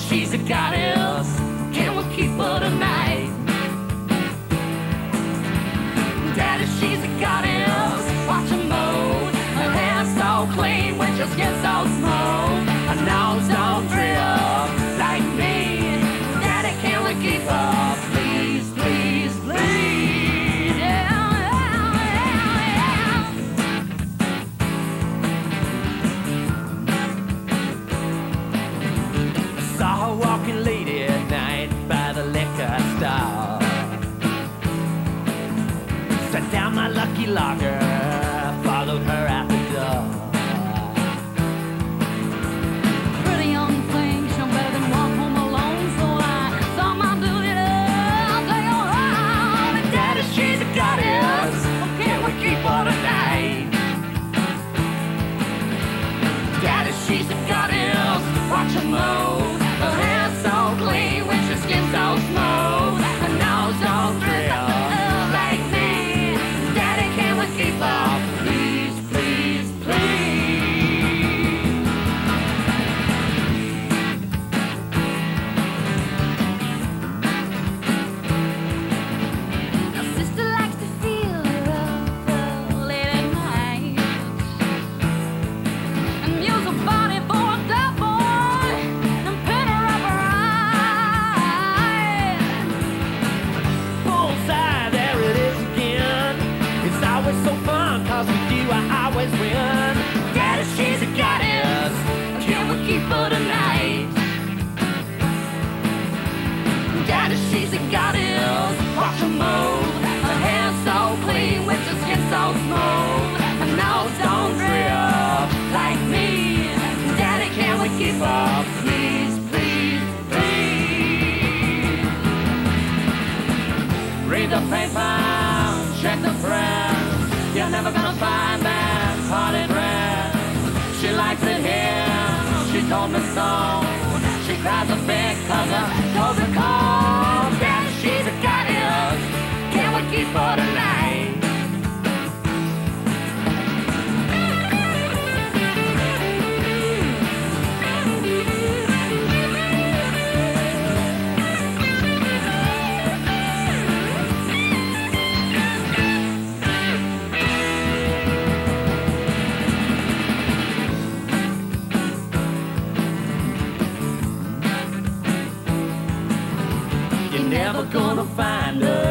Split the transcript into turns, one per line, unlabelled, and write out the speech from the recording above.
she's a goddess. Can we keep her tonight? Daddy, she's a goddess. Watch her move. Her hair's so clean when she skin's so smooth. Her nose don't drip like me. Daddy, can we keep her? Please, please, please. Yeah, yeah, yeah. Saw her walking late at night by the liquor store. Set down my lucky lager, followed her out the door.
Pretty young thing, she no better than walk home alone, so I saw my duty to take her home. And
Daddy, she's a goddess. Can we keep her tonight? Daddy, she's a goddess. Watch her move. Her hair's so clean when she skin's so smooth. Her nose don't drip like me. Daddy, can we keep her? Please, please, please.
my sister likes to feel her late at night and use her body for a double and pin her up her eye.
Bullseye, there it is again. It's always so fun, cause with you I always win. Daddy, she's a goddess. Can we keep her tonight? Daddy, she's a goddess. Watch her move. Her hair's so clean with her skin so smooth. Her nose don't drip like me. Daddy, can we keep her? Please, please, please. Read the paper, check the press. You're never gonna find that party dress. She likes it here, she told me so. She cries a bit cause her clothes are cold. Daddy, she's a goddess. Can we keep her tonight? You're never gonna find her